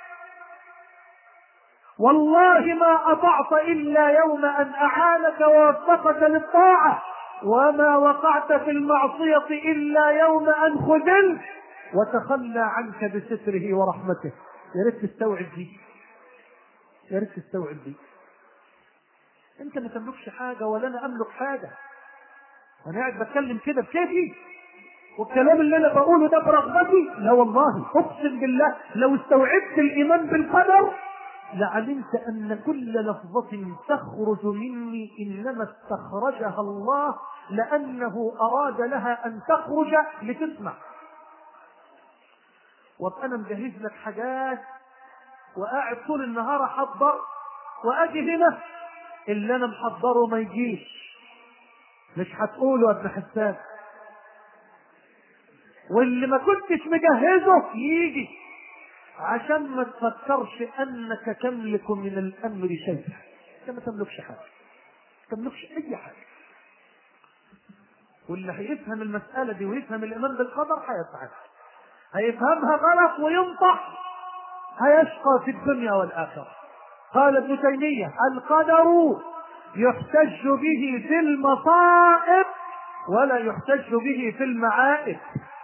والله ما أطعت إلا يوم أن أعانك ووفقك للطاعة، وما وقعت في المعصية إلا يوم أن خذلت وتخلى عنك بستره ورحمته. يا ريت تستوعب دي، يا ريت تستوعب دي. انت ما تملكش حاجة ولا انا املك حاجة. انا قاعد بتكلم كده بكيفي، والكلام اللي انا بقوله ده برغبتي. لا والله، اقسم بالله لو استوعبت الايمان بالقدر لعلمت ان كل لفظة تخرج مني انما استخرجها الله لانه اراد لها ان تخرج لتسمع. وابقى انا مجهز لك حاجات وقاعد طول النهار احضر، واجي هنا اللي انا محضره ما يجيش، مش هتقوله يا ابن حسان. واللي ما كنتش مجهزه يجي، عشان ما تفكرش انك تملك من الامر شيء. انت ما تملكش حاجه، ما تملكش اي حاجه. واللي هيفهم المساله دي ويفهم الايمان بالقدر هيسعد. هيفهمها غلط وينطح هيشقى في الدنيا والاخره. قال ابن تيميه: القدر يحتج به في المصائب ولا يحتج به في المعائب.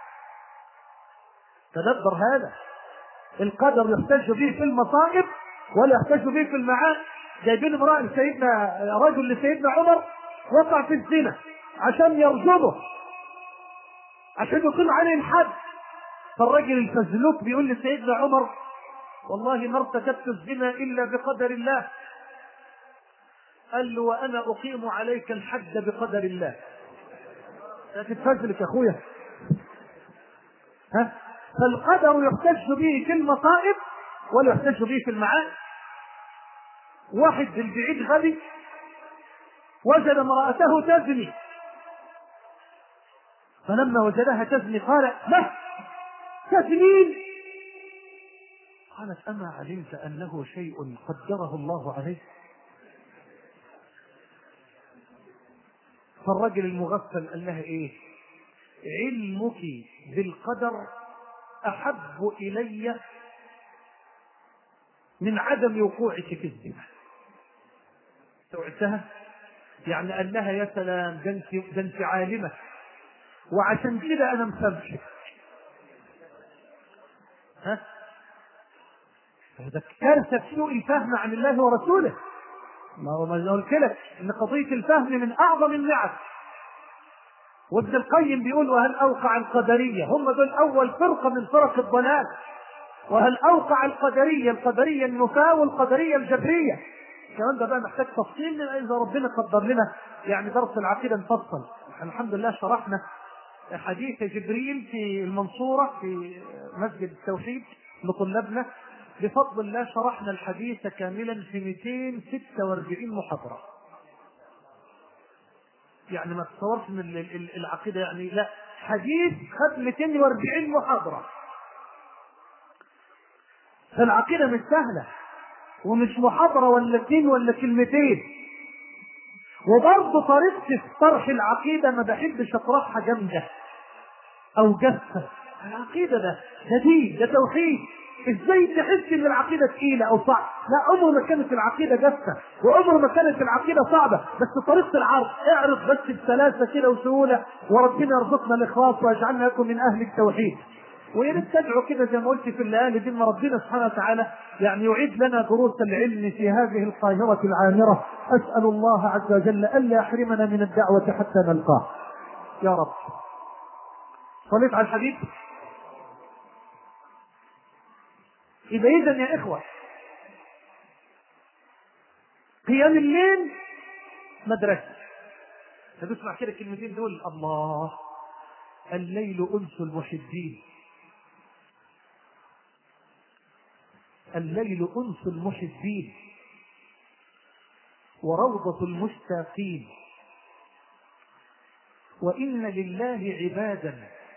تدبر هذا. القدر يحتج به في المصائب ولا يحتج به في المعائب. جايبين امرأة لسيدنا، رجل لسيدنا عمر وقع في الزنا عشان يرجمه، عشان يقيم عليه الحد. فالرجل الفزلوك بيقول لسيدنا عمر: والله ما ارتكبت الزنا الا بقدر الله. قال له: وانا اقيم عليك الحد بقدر الله. تتفزلك يا اخويا. فالقدر يحتج به في المصائب ولا يحتج به في المعائب. واحد بالبعيد غبي وجد امرأته تزني، فلما وجدها تزني قال: ما تزنين؟ قالت: أما علمت أنه شيء قدره الله عليه؟ فالرجل المغفل قال لها: إيه؟ علمك بالقدر أحب إلي من عدم وقوعك في الزنا. سمعتها؟ يعني قال لها يا سلام، ده انت عالمة وعشان كده انا مسامحك. ها؟ هذا كارثة في سوء الفهم عن الله ورسوله. ما قلت لك ان قضية الفهم من اعظم النعم. وابن القيم بيقول وهل اوقع القدرية، هم دول اول فرقة من فرق الضلال. وهل اوقع القدرية النفاة والقدرية الجبرية. الكلام ده بقى محتاج تفصيل اذا ربنا قدر لنا يعني درس العقيدة نفصل. الحمد لله شرحنا حديث جبريل في المنصورة في مسجد التوحيد لطلابنا، بفضل الله شرحنا الحديث كاملا في 246 محاضرة. يعني ما تصورش من العقيدة، يعني لا، حديث خد 240 محاضرة. فالعقيدة مش سهلة، ومش محاضرة ولا 2 ولا كلمتين. وبرضه طريقتي في طرح العقيدة ما بحبش اطرحها جامدة او جافة. العقيدة ده دين، ده توحيد. ازاي تحس ان العقيدة تقيلة او صعبة؟ لا، عمر ما كانت العقيدة جافة، وعمر ما كانت العقيدة صعبة، بس طريقة العرض اعرض بس بسلاسة كده وسهولة، وربنا يرزقنا الاخلاص ويجعلنا لكم من اهل التوحيد. ويا ريت تدعو كده زي ما قلت في الليالي دي ان ربنا سبحانه وتعالى يعني يعيد لنا دروس العلم في هذه القاهرة العامرة. اسأل الله عز وجل الا يحرمنا من الدعوة حتى نلقاه يا رب. صليت على الحبيب. يبقى اذا يا اخوة قيام الليل مدرسة. هتسمع كده الكلمتين دول، الله، الليل انس المحبين، الليل انس المحبين وروضة المشتاقين. وان لله عبادا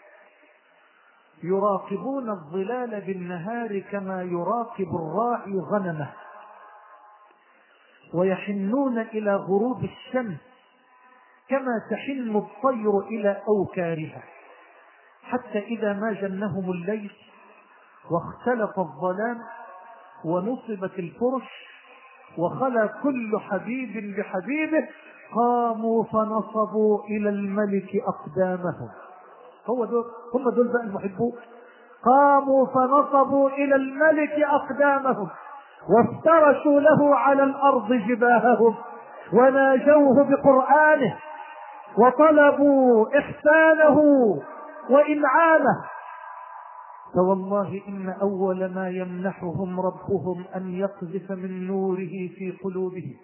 يراقبون الظلال بالنهار كما يراقب الراعي غنمه، ويحنون إلى غروب الشمس كما تحن الطير إلى أوكارها، حتى إذا ما جنهم الليل واختلط الظلام ونصبت الفرش وخلى كل حبيب بحبيبه قاموا فنصبوا إلى الملك أقدامهم. هم دول بقى المحبون. قاموا فنصبوا إلى الملك أقدامهم وافترشوا له على الأرض جباههم وناجوه بقرآنه وطلبوا إحسانه وإنعامه. فوالله إن أول ما يمنحهم ربهم أن يقذف من نوره في قلوبهم.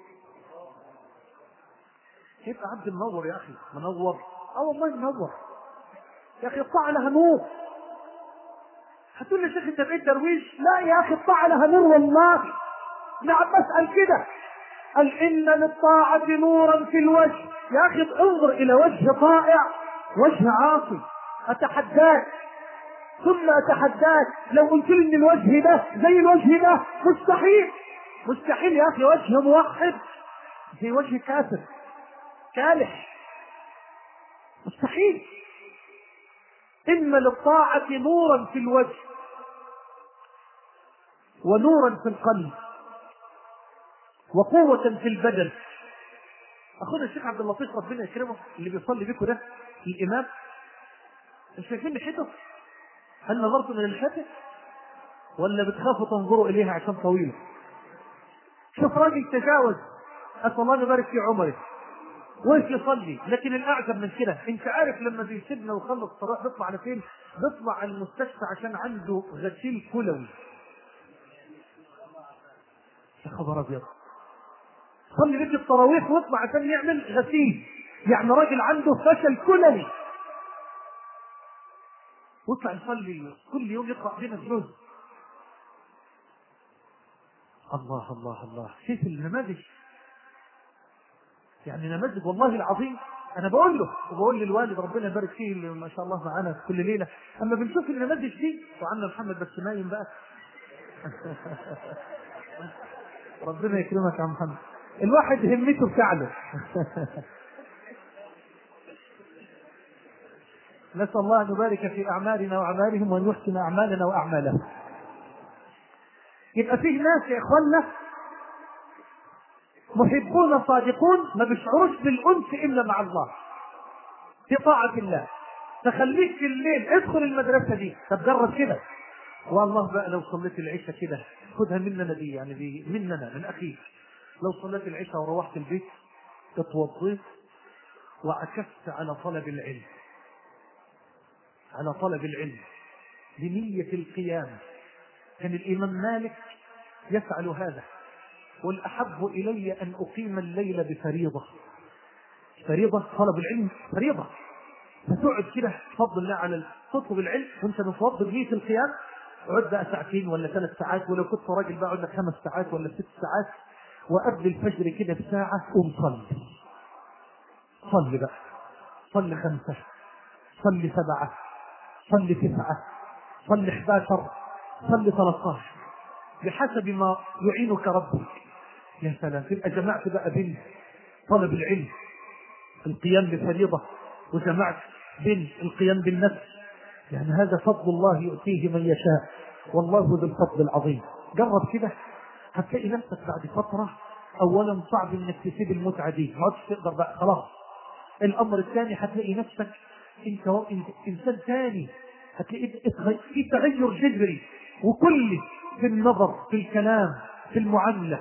كيف عبد منور يا أخي؟ منور؟ والله منور يا أخي. الطاعة لها نور. هتقول لي شيخ انت بقيت درويش؟ لا يا أخي، الطاعة لها نور والله. نعم بسأل كده، قال إن للطاعة نورا في الوجه. يا أخي انظر إلى وجه طائع، وجه عاصي. أتحداك ثم أتحداك لو قلت لي إن الوجه ده زي الوجه ده، مستحيل. مستحيل يا أخي وجه موحد زي وجه كافر كالح، مستحيل. إن للطاعة نورا في الوجه ونورا في القلب وقوة في البدن. أخونا الشيخ عبد اللطيف ربنا يكرمه اللي بيصلي بكم ده الإمام، مش شايفين الحتت؟ هل نظرتم من الحتت ولا بتخافوا تنظروا إليها عشان طويلة؟ شوف راجل تجاوز، أسأل الله يبارك في عمره، ويش يصلي. لكن الأعجب من كده، أنت عارف لما بيسيبنا ويخلص الصلاة بيطلع على فين؟ بيطلع على المستشفى عشان عنده غسيل كلوي. يا خبر أبيض، صلي بيت التراويح ويطلع عشان يعمل غسيل. يعني راجل عنده فشل كلوي ويطلع يصلي كل يوم يقرأ بين الجزء. الله الله الله، كيف النماذج، يعني نماذج والله العظيم. انا بقول له وبقول للوالد ربنا يبارك فيه اللي ما شاء الله معانا في كل ليله، اما بنشوف النماذج دي وعنا محمد بس نايم بقى. ربنا يكرمك يا محمد، الواحد همته بتعلى. نسال الله ان يبارك في اعمالنا واعمالهم وان يحسن اعمالنا واعمالهم. يبقى فيه ناس يا اخوانا محبون صادقون ما بيشعروش بالانس الا مع الله في طاعه الله. تخليك في الليل ادخل المدرسه دي، طب جرب كده والله بقى لو صليت العشاء كده، خدها مننا دي يعني دي مننا من اخيك، لو صليت العشاء وروحت البيت اتوضيت وعكفت على طلب العلم، على طلب العلم بنية القيام. كان الإمام مالك يفعل هذا. والأحب إلي أن أقيم الليل بفريضة. فريضة طلب العلم فريضة، فتقعد كده بفضل الله على تطلب العلم وانت متوضئ بنية القيام. اقعد بقى ساعتين ولا 3 ساعات، ولو كنت راجل بقى اقعد لك 5 ساعات ولا 6 ساعات، وقبل الفجر كده بساعة قوم صلي. صلي بقى، صلي 5، صلي 7، صلي 9، صلي 11، صلي 13، بحسب ما يعينك ربك. يا سلام، تبقى جمعت بقى بين طلب العلم القيام بفريضة، وجمعت بين القيام بالنفس. يعني هذا فضل الله يؤتيه من يشاء، والله ذو الفضل العظيم. جرب كده هتلاقي نفسك بعد فترة أولا صعب انك تسيب المتعة دي، ما عادش تقدر بقى خلاص. الأمر الثاني هتلاقي نفسك انت إنسان ثاني، هتلاقي في تغير جذري وكلي في النظر، في الكلام، في المعاملة،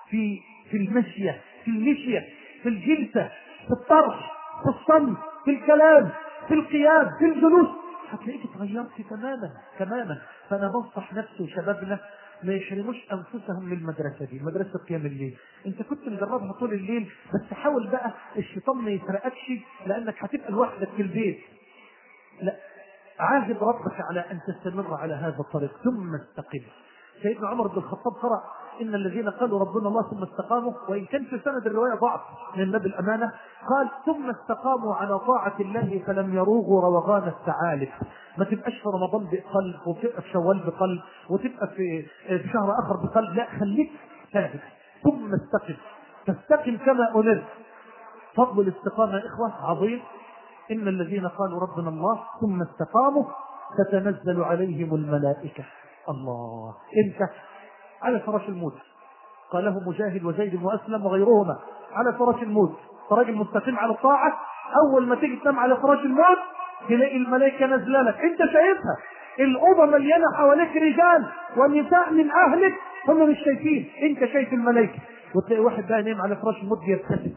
في المشية، في المشية، في الجلسة، في الطرح، في الصمت، في الكلام، في القيام، في الجلوس، هتلاقيك اتغيرت تماما. فأنا بنصح نفسي وشبابنا ما يحرموش أنفسهم من المدرسة دي، مدرسة قيام الليل. أنت كنت مجربها طول الليل، بس حاول بقى الشيطان ما يسرقكش، لأنك هتبقى لوحدك في البيت. لا، عاهد ربك على أن تستمر على هذا الطريق ثم استقم. سيدنا عمر بن الخطاب قرأ إن الذين قالوا ربنا الله ثم استقاموا، وإن كان في سند الرواية ضعف من باب الأمانة، قال ثم استقاموا على طاعة الله فلم يروغوا روغان الثعالب. ما تبقاش في رمضان بقلب، وتبقى في شوال بقلب، وتبقى في شهر آخر بقلب، لا، خليك ثابت ثم استقم. تستقم كما أمرت. فضل الاستقامة يا إخوة عظيم. إن الذين قالوا ربنا الله ثم استقاموا تتنزل عليهم الملائكة. الله، إمتى؟ على فراش الموت. قاله مجاهد وزيد وأسلم وغيرهما، على فراش الموت. راجل مستقيم على الطاعة، أول ما تيجي تنام على فراش الموت تلاقي الملائكة نازلة لك، أنت شايفها، الأوضة مليانة حواليك رجال ونساء من أهلك، هم مش شايفين، أنت شايف الملائكة. وتلاقي واحد بقى نايم على فراش الموت بيبتسم،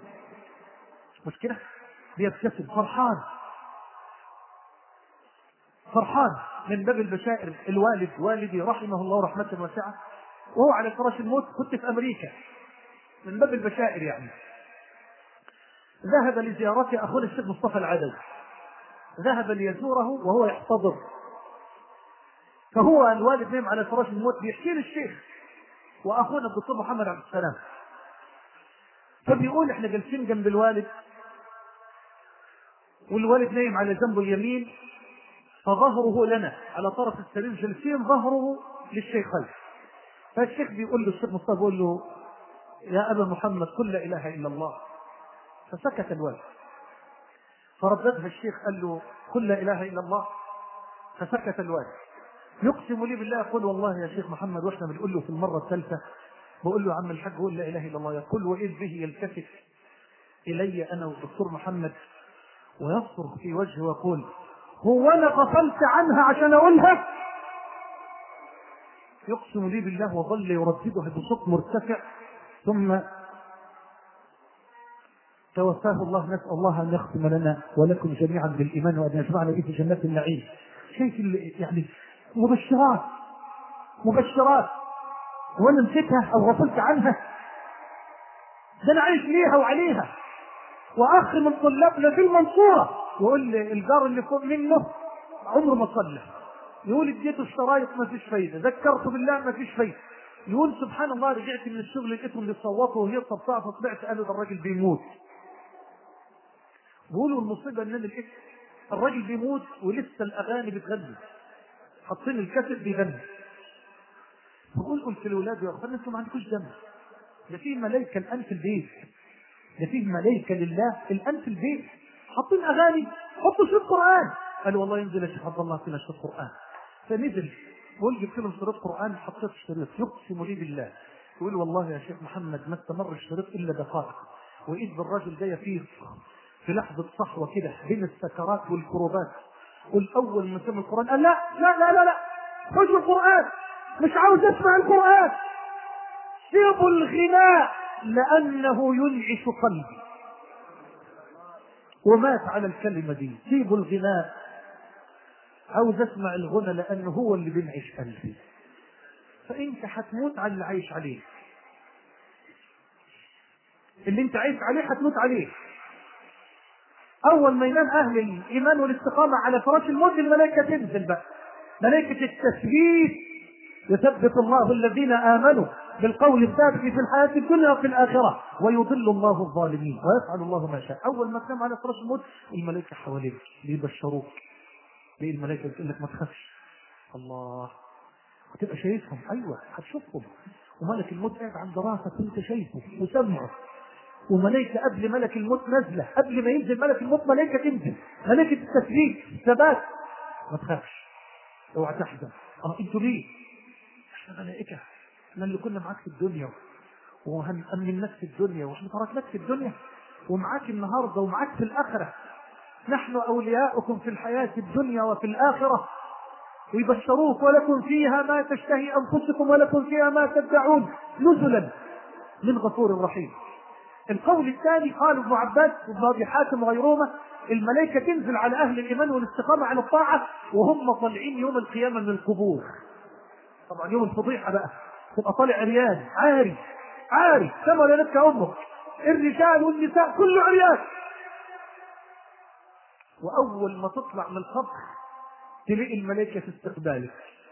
مش كده؟ بيبتسم فرحان من باب البشائر. الوالد والدي رحمه الله رحمة واسعة، وهو على فراش الموت، كنت في أمريكا، من باب البشائر يعني، ذهب لزيارة أخوه الشيخ مصطفى العدوي، ذهب ليزوره وهو يحتضر. فهو الوالد نايم على فراش الموت بيحكي للشيخ وأخونا الدكتور محمد عبد السلام، فبيقول احنا جالسين جنب الوالد، والوالد نايم على جنبه اليمين، فظهره لنا على طرف السرير، جالسين ظهره للشيخين. فالشيخ بيقول له، الشيخ مصطفى بيقول له يا أبا محمد قل لا إله إلا الله. فسكت الوالد، فرددها الشيخ قال له قل لا إله إلا الله. فسكت الوالد. يقسم لي بالله يقول والله يا شيخ محمد، واحنا بنقول له في المرة الثالثة، بقول له يا عم الحاج قل لا إله إلا الله، يقول وإذ به يلتفت إلي أنا والدكتور محمد ويصرخ في وجهه ويقول هو أنا غفلت عنها عشان أقولها؟ يقسم لي بالله وظل يرددها بصوت مرتفع، ثم توفاه الله. نسأل الله أن يختم لنا ولكم جميعا بالإيمان وأن يجمعنا به في جنات النعيم. شيء يعني مبشرات، وأنا نسيتها أو غفلت عنها؟ ده أنا عايش ليها وعليها. وأخ من طلابنا في المنصورة يقول الجار اللي فوق منه عمره ما صلى، يقول اديته الشرايط ما فيش فايدة، ذكرته بالله ما فيش فايدة، يقول سبحان الله رجعت من الشغل لقيتهم بيصوتوا وهي طبطعت، فطلعت قالوا ده الراجل بيموت. بيقولوا المصيبة ان انا لقيت الراجل بيموت ولسه الاغاني بتغني، حاطين الكاسيت بيغني. قلت للاولاد يا اخوان انتم ما عندكوش دم، ده فيه ملائكة الان في البيت، ده فيه ملائكة لله الان في البيت، حاطين اغاني، حطوا شريط قرآن. قالوا والله ينزل يا شيخ عبد الله فينا شريط قرآن. فنزل بقول جبت له شريط قرآن، حطيت الشريط، يقسم لي بالله يقول والله يا شيخ محمد ما استمر الشريط إلا دقائق، وإذ بالرجل ده يفيق في لحظة صحوة كده بين السكرات والكروبات. قل أول ما سمع القرآن قال لا لا لا لا لا، خذوا القرآن، مش عاوز أسمع القرآن، سيبوا الغناء لأنه ينعش قلبي. ومات على الكلمة دي، سيبوا الغناء، عاوز أسمع الغنى لأنه هو اللي بينعش قلبي. فأنت هتموت على اللي عايش عليه، اللي انت عايش عليه هتموت عليه. أول ما ينام أهل الإيمان والاستقامة على فراش الموت الملائكة تنزل بقى، ملائكة التثبيت، يثبت الله الذين آمنوا بالقول الثابت في الحياة الدنيا وفي الآخرة ويضل الله الظالمين ويفعل الله ما شاء. أول ما تنام على فراش الموت الملائكة حواليك بيبشروك، الملائكة تقول لك ما تخافش، الله، وتبقى شايفهم، أيوة هتشوفهم، وملك الموت قاعد عند راسك وانت شايفه وسمعه، وملائكة قبل ملك الموت نازلة، قبل ما ينزل ملك الموت ملائكة تنزل، ملائكة التثبيت ثبات. ما تخافش، اوعى تحزن. انتوا ليه؟ احنا ملائكة، احنا اللي كنا معاك في الدنيا وهنأمنك في الدنيا واحنا تركناك في الدنيا ومعاك النهارده ومعاك في الآخرة، نحن أولياؤكم في الحياة الدنيا وفي الآخرة. ويبشروك ولكم فيها ما تشتهي أنفسكم ولكم فيها ما تدعون نزلا من غفور رحيم. القول الثاني قال ابن عباس وابن أبي حاتم وغيرهما الملائكة تنزل على أهل الإيمان والاستقامة على الطاعة وهم طالعين يوم القيامة من القبور. طبعا يوم الفضيحة بقى، تبقى طالع عريان عاري عاري كما لك أمك، الرجال والنساء كله عريان. وأول ما تطلع من القبر تلاقي الملائكة في استقبالك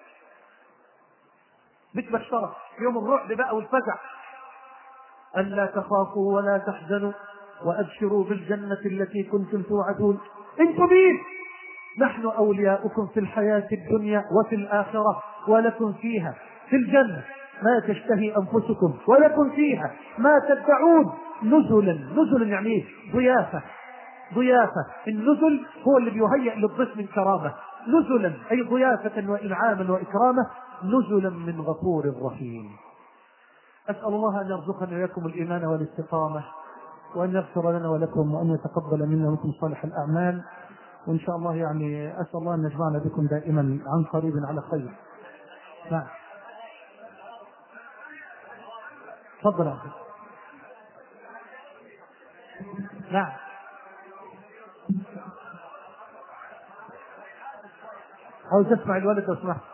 بتبشرك يوم الرعب بقى والفزع، ألا تخافوا ولا تحزنوا وأبشروا بالجنة التي كنتم توعدون. انتم مين؟ نحن أولياؤكم في الحياة الدنيا وفي الآخرة ولكم فيها في الجنة ما تشتهي أنفسكم ولكم فيها ما تدعون نزلا. نزلا يعني ايه؟ ضيافة. ضيافة، النزل هو اللي بيهيئ للضيف من كرامة، نزلا أي ضيافة وإنعاما وإكراما، نزلا من غفور رحيم. أسأل الله أن يرزقنا وإياكم الإيمان والاستقامة، وأن يغفر لنا ولكم، وأن يتقبل منا ومنكم صالح الأعمال، وإن شاء الله يعني أسأل الله أن يجمعنا بكم دائما عن قريب على خير. نعم تفضل يا أخي. نعم عاوز تسمع الولد لو سمحت.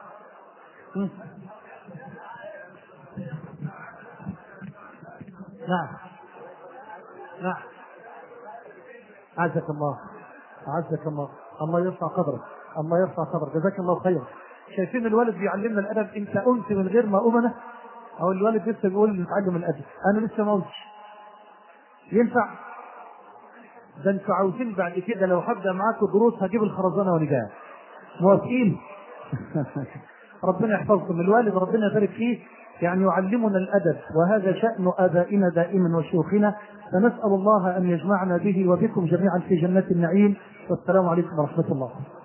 نعم نعم عزك الله عزك الله، الله يرفع قدرك، الله يرفع قدرك، جزاك الله خير. شايفين الولد بيعلمنا الأدب، أنت أنت من غير ما أمنه، أو الولد لسه بيقول نتعلم الأدب، أنا لسه ما قلتش ينفع. ده أنتوا عاوزين بعد كده لو هبدأ معاكم دروس هجيب الخرزانة وأنا جاي، موافقين؟ ربنا يحفظكم. الوالد ربنا يبارك فيه يعني يعلمنا الأدب، وهذا شأن آبائنا دائما وشيوخنا، فنسأل الله أن يجمعنا به وبكم جميعا في جنات النعيم. والسلام عليكم ورحمة الله.